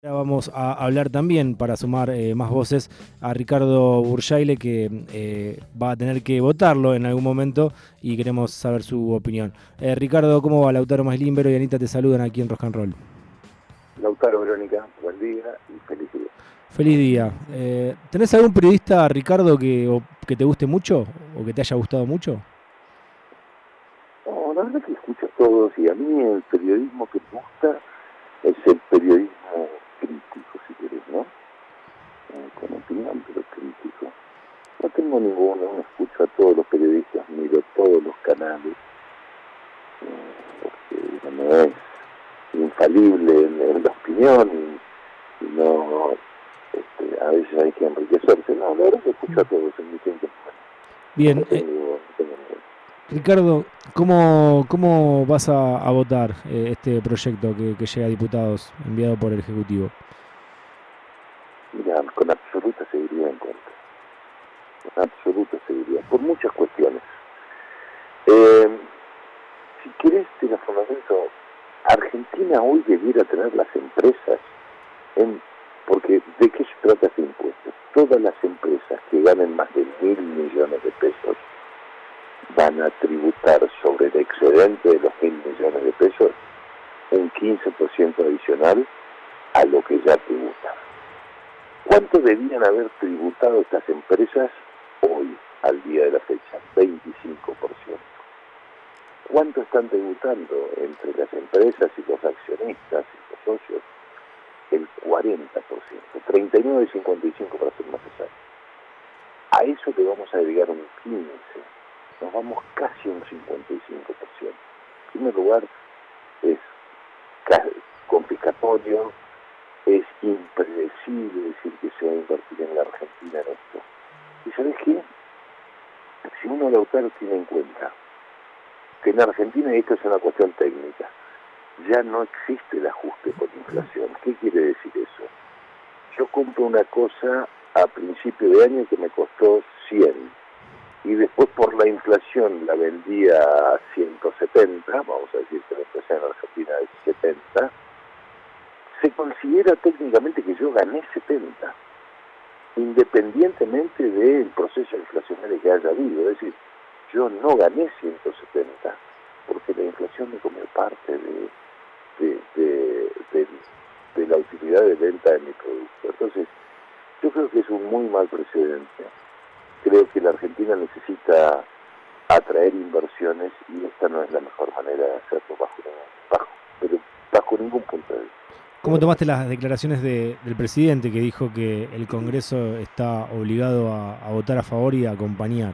Ahora vamos a hablar también, para sumar más voces, a Ricardo Burjaile, que va a tener que votarlo en algún momento y queremos saber su opinión. Ricardo, ¿cómo va? Lautaro Maslímbero y Anita te saludan aquí en Rock and Roll. Lautaro, Verónica, buen día y feliz día. Feliz día. ¿Tenés algún periodista, Ricardo, que te guste mucho o que te haya gustado mucho? No, la verdad que escucho a todos y a mí el periodismo que me gusta es el periodismo crítico, si querés, ¿no? Con opinión, pero crítico. No tengo ninguno, escucho a todos los periodistas, miro todos los canales, porque uno no es infalible en la opinión y no, a veces hay que enriquecerse. No, la verdad que escucho a todos en distintos momentos. Bien, No tengo ninguno. Ricardo, ¿cómo vas a votar este proyecto que llega a diputados enviado por el Ejecutivo? Mira, con absoluta seguridad en contra. Con absoluta seguridad. Por muchas cuestiones. Eh, si querés, te la fundamento. Argentina hoy debiera tener las empresas, porque ¿de qué se trata este impuesto? Todas las empresas que ganen más de 1.000 millones de pesos van a tributar sobre el excedente de los 1.000 millones de pesos un 15% adicional a lo que ya tributan. ¿Cuánto debían haber tributado estas empresas hoy, al día de la fecha? 25%. ¿Cuánto están tributando entre las empresas y los accionistas y los socios? El 40%, 39 y 55 para ser más exacto. A eso le vamos a agregar un 15%, nos vamos casi a un 55%. En primer lugar, es confiscatorio, es impredecible decir que se va a invertir en la Argentina en esto. ¿Y sabes qué? Si uno, Lautaro, tiene en cuenta que en Argentina, y esto es una cuestión técnica, ya no existe el ajuste por inflación. ¿Qué quiere decir eso? Yo compro una cosa a principio de año que me costó 100 y después por la inflación la vendía a 170, vamos a decir que la inflación en Argentina es 70, se considera técnicamente que yo gané 70, independientemente del proceso inflacionario que haya habido. Es decir, yo no gané 170, porque la inflación me comió parte de, de, de, de la utilidad de venta de mi producto. Entonces, yo creo que es un muy mal precedente. Creo que la Argentina necesita atraer inversiones y esta no es la mejor manera de hacerlo bajo ningún punto de vista. ¿Cómo tomaste las declaraciones del presidente que dijo que el Congreso está obligado a votar a favor y a acompañar?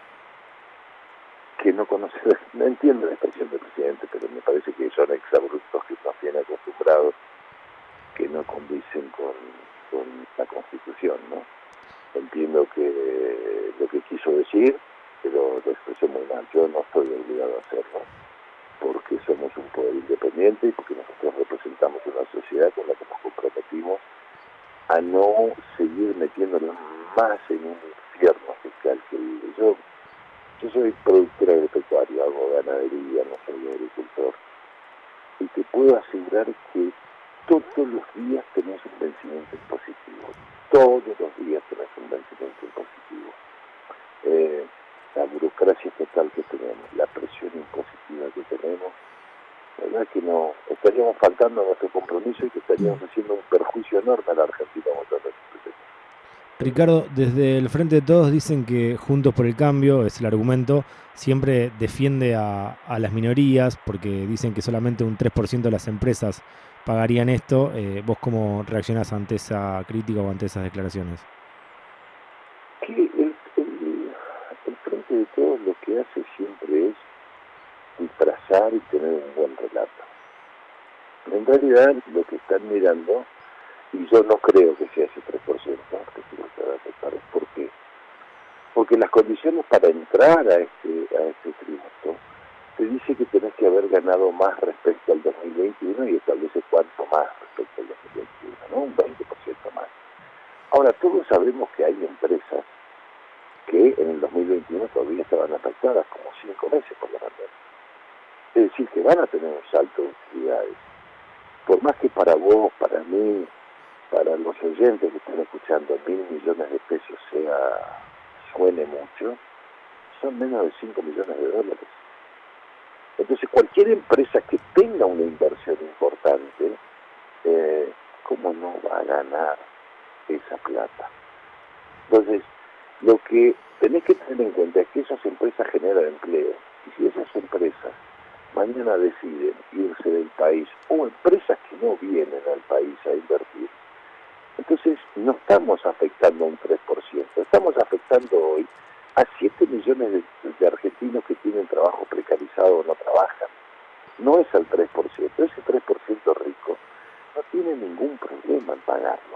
Que no conoce, no entiendo la expresión del presidente, pero me parece que son exabruptos que nos tienen acostumbrados, que no condicen con la Constitución, ¿no? Entiendo que lo que quiso decir, pero lo expresó muy mal. Yo no estoy obligado a hacerlo, porque somos un poder independiente y porque nosotros representamos una sociedad con la que nos comprometimos a no seguir metiéndonos más en un infierno fiscal que vive. Yo soy productor agropecuario, hago ganadería, no soy agricultor, y te puedo asegurar que todos los días tenés un vencimiento impositivo. Todos los días tenés un vencimiento impositivo. La burocracia total que tenemos, la presión impositiva que tenemos, la verdad que no, estaríamos faltando a nuestro compromiso y que estaríamos haciendo un perjuicio enorme a la Argentina votando este presidente. Ricardo, desde el Frente de Todos dicen que Juntos por el Cambio, es el argumento, siempre defiende a las minorías porque dicen que solamente un 3% de las empresas pagarían esto. ¿Vos cómo reaccionás ante esa crítica o ante esas declaraciones? Que el Frente de Todos lo que hace siempre es disfrazar y tener un buen relato. En realidad lo que están mirando, y yo no creo que sea ese 3%, te quiero aclarar, ¿por qué? Porque las condiciones para entrar a este tributo te dice que tenés que haber ganado más respecto al 2021 y establece cuánto más respecto al 2021, ¿no? Un 20% más. Ahora, todos sabemos que hay empresas que en el 2021 todavía estaban afectadas como 5 meses por la pandemia. Es decir, que van a tener un salto de utilidades. Por más que para vos, para mí, para los oyentes que están escuchando, 1.000 millones de pesos suene mucho, son menos de 5 millones de dólares. Entonces cualquier empresa que tenga una inversión importante, ¿cómo no va a ganar esa plata? Entonces, lo que tenés que tener en cuenta es que esas empresas generan empleo. Y si esas empresas mañana deciden irse del país, o empresas que no vienen al país a invertir, entonces no estamos afectando a un 3%, estamos afectando hoy a 7 millones de argentinos que tienen trabajo precarizado o no trabajan. No es al 3%, ese 3% rico no tiene ningún problema en pagarlo.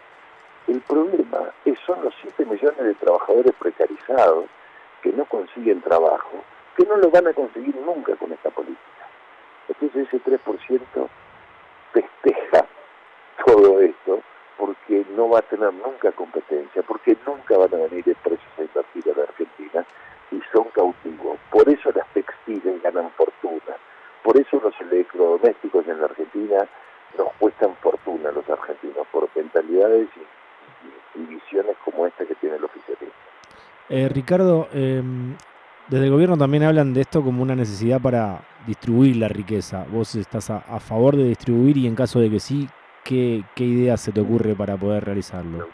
El problema son los 7 millones de trabajadores precarizados que no consiguen trabajo, que no lo van a conseguir nunca con esta política. Entonces ese 3% festeja todo esto porque no va a tener nunca competencia, porque nunca van a venir empresas a invertir en Argentina y son cautivos. Por eso las textiles ganan fortuna, por eso los electrodomésticos en la Argentina nos cuestan fortuna a los argentinos, por mentalidades y visiones como esta que tiene el oficialismo. Ricardo, desde el gobierno también hablan de esto como una necesidad para distribuir la riqueza. ¿Vos estás a favor de distribuir y en caso de que sí, qué idea se te ocurre para poder realizarlo?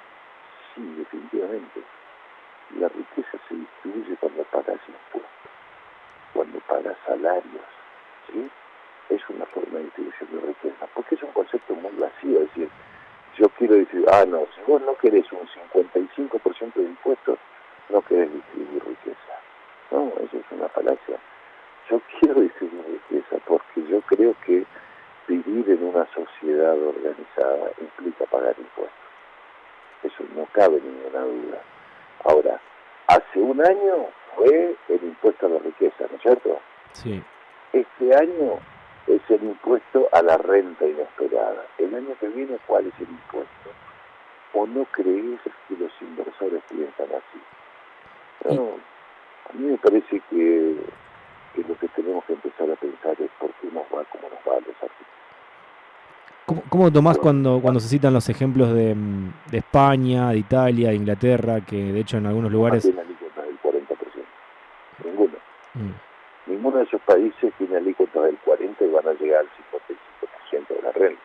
Sí, definitivamente. La riqueza se distribuye cuando pagas impuestos, cuando pagas salarios, ¿sí? Es una forma de distribución de riqueza, porque es un concepto muy vacío, es decir, yo quiero decir, no, si vos no querés un 55% de impuestos, no querés distribuir riqueza. No, eso es una falacia. Yo quiero distribuir riqueza porque yo creo que vivir en una sociedad organizada implica pagar impuestos. Eso no cabe ninguna duda. Ahora, hace un año fue el impuesto a la riqueza, ¿no es cierto? Sí. Este año es el impuesto a la renta inesperada. El año que viene, ¿cuál es el impuesto? ¿O no crees que los inversores piensan así? No, a mí me parece que lo que tenemos que empezar a pensar es por qué nos va como nos va a los artistas. ¿Cómo tomás cuando se citan los ejemplos de España, de Italia, de Inglaterra, que de hecho en algunos lugares... No tiene alícuota del 40%. Ninguno. Ninguno de esos países tiene alícuotas del 40% y van a llegar al 55% de la renta.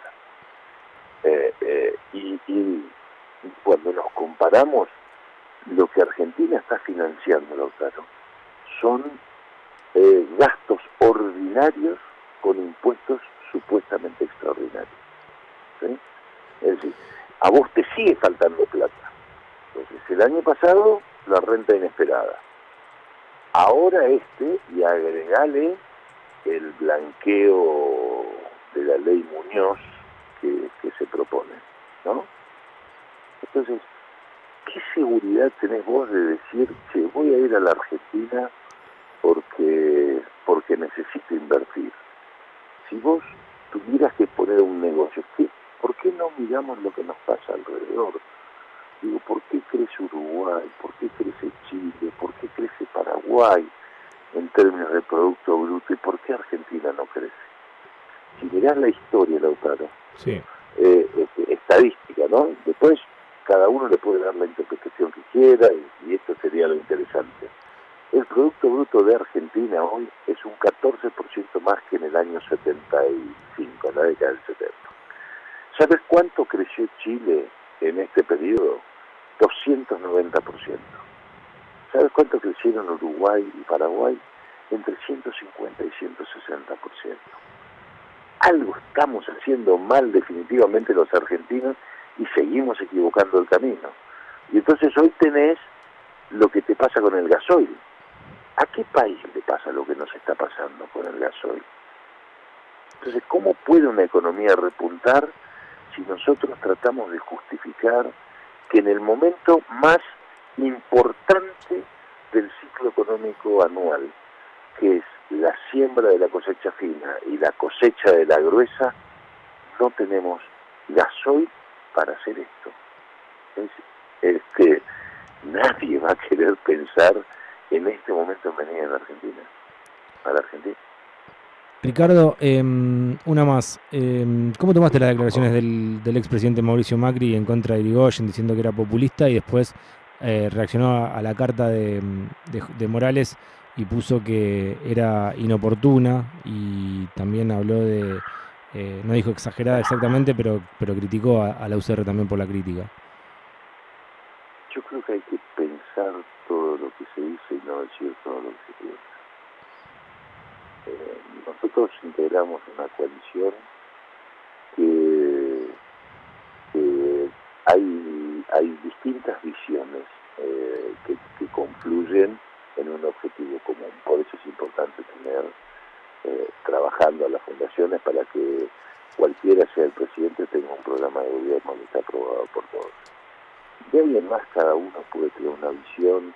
Y cuando nos comparamos, lo que Argentina está financiando, Lautaro, son gastos ordinarios con impuestos supuestamente extraordinarios. ¿Sí? Es decir, a vos te sigue faltando plata. Entonces, el año pasado, la renta inesperada. Ahora y agregale el blanqueo de la ley Muñoz que se propone, ¿no? Entonces, ¿qué seguridad tenés vos de decir, che, voy a ir a la Argentina porque necesito invertir? Si vos tuvieras que poner un negocio, ¿por qué no miramos lo que nos pasa alrededor? Digo, ¿por qué crece Uruguay? ¿Por qué crece Chile? ¿Por qué crece Paraguay en términos de Producto Bruto? ¿Y por qué Argentina no crece? Si mirás la historia, Lautaro, sí. Estadística, ¿no? Después cada uno le puede dar la interpretación que quiera y esto sería lo interesante. El Producto Bruto de Argentina hoy es un 14% más que en el año 75, en la década del 70. ¿Sabes cuánto creció Chile en este periodo? 290%. ¿Sabes cuánto crecieron Uruguay y Paraguay? Entre 150 y 160%. Algo estamos haciendo mal definitivamente los argentinos y seguimos equivocando el camino. Y entonces hoy tenés lo que te pasa con el gasoil. ¿A qué país le pasa lo que nos está pasando con el gasoil? Entonces, ¿cómo puede una economía repuntar si nosotros tratamos de justificar que en el momento más importante del ciclo económico anual, que es la siembra de la cosecha fina y la cosecha de la gruesa, no tenemos gasoil para hacer esto? Nadie va a querer pensar en este momento en venir a la Argentina, a la Argentina. Ricardo, una más. ¿Cómo tomaste las declaraciones del expresidente Mauricio Macri en contra de Irigoyen diciendo que era populista y después reaccionó a la carta de Morales y puso que era inoportuna y también habló no dijo exagerada exactamente, pero criticó a la UCR también por la crítica? Yo creo que hay que pensar todo lo que se dice y no decir todo lo que se piensa. Nosotros integramos una coalición que, que hay distintas visiones que confluyen en un objetivo común. Por eso es importante tener trabajando a las fundaciones para que cualquiera sea el presidente tenga un programa de gobierno que está aprobado por todos. De ahí en más cada uno puede tener una visión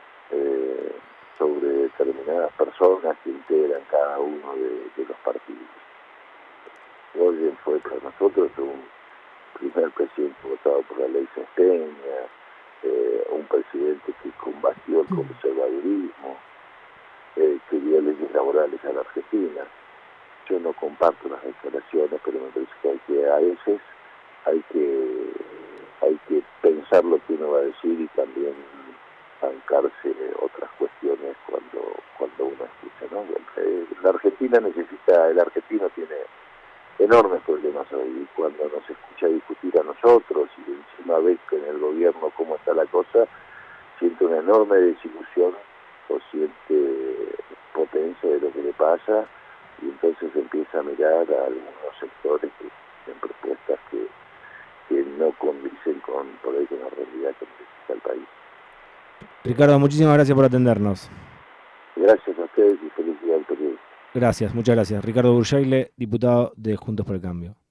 sobre determinadas personas que integran cada uno de los partidos. Irigoyen fue para nosotros un primer presidente votado por la ley Sesteña, un presidente que combatió el conservadurismo, que dio leyes laborales a la Argentina. Yo no comparto las declaraciones, pero me parece que a veces hay que pensar lo que uno va a decir y también bancarse otras cuestiones cuando uno escucha, ¿no? La Argentina el argentino tiene enormes problemas hoy, y cuando nos escucha discutir a nosotros y encima ve que en el gobierno cómo está la cosa, siente una enorme desilusión o siente potencia de lo que le pasa, y entonces empieza a mirar a algunos sectores que tienen propuestas que no condicen por ahí con la realidad que necesita el país. Ricardo, muchísimas gracias por atendernos. Gracias a ustedes y felicidades al periodista. Gracias, muchas gracias. Ricardo Burjaile, diputado de Juntos por el Cambio.